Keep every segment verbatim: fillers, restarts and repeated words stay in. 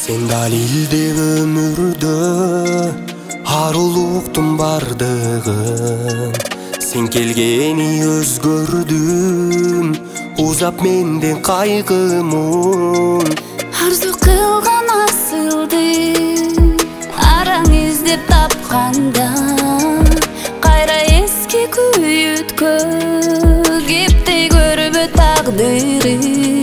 Sen dalilde ömürde arulуктун бардыгын. Sen келгени өзгөрдүм, узап менден кайгымын. Арзу кылган асылды араң издеп тапканда, кайра эски күйүткө кепти көрбө тагдыры.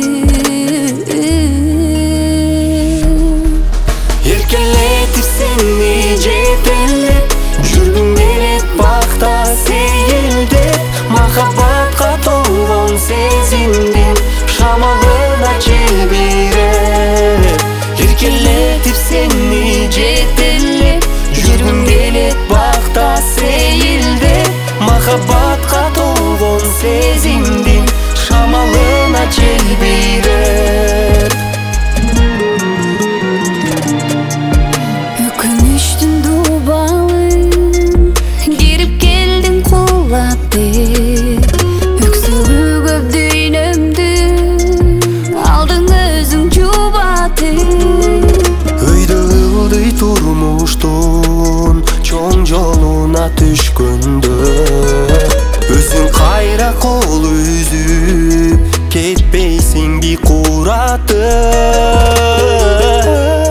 Эркелетип сени жетелеп жүргүм келет бакта сейилдеп, махаббатка толгон сезимдин шамалына желбиреп. Эркелетип сени жетелеп жүргүм келет бакта сейилдеп, махаббатка толгон сезимдин шамалына желбиреп. Өкүнүчтүн дубалын кирип келдиң кулатып, өксөгү көп дүйнөмдү алдың өзүң жубатып. Өйдө ылдый турмуштун чоң жолуна түшкөндө, өзүң кайра кол үзүп кетпейсиң бейкуратып.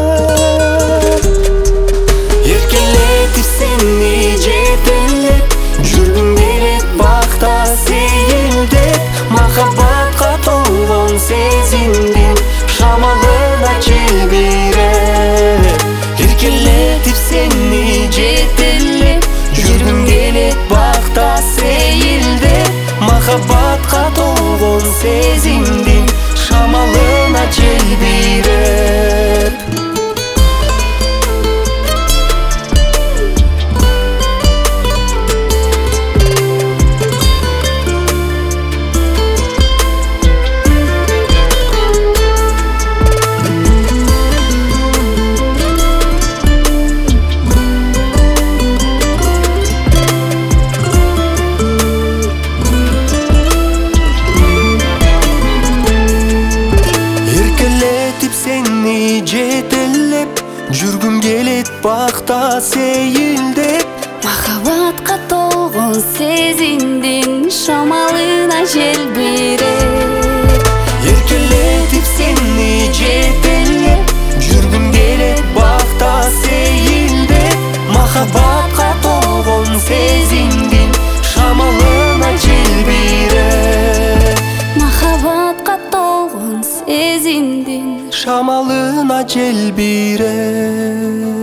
Эркелетип сени жетелеп жүргүм келет бакта сейилдеп, махаббатка толгон сезимдин шамалына желбиреп. Эркелетип сени жетелеп жүргүм келет бакта сейилдеп, махаббатка толгон сезимдин шамалына желбиреп. Жетелеп жүргүм келет бакта сейилдеп, Махаббатка толгон сезимдин шамалына желбиреп. Эркелетип сени жетелеп жүргүм келет бакта сейилдеп, махаббатка толгон сезимдин шамалына желбиреп. Махаббатка толгон сезимдин шамалына желбиреп.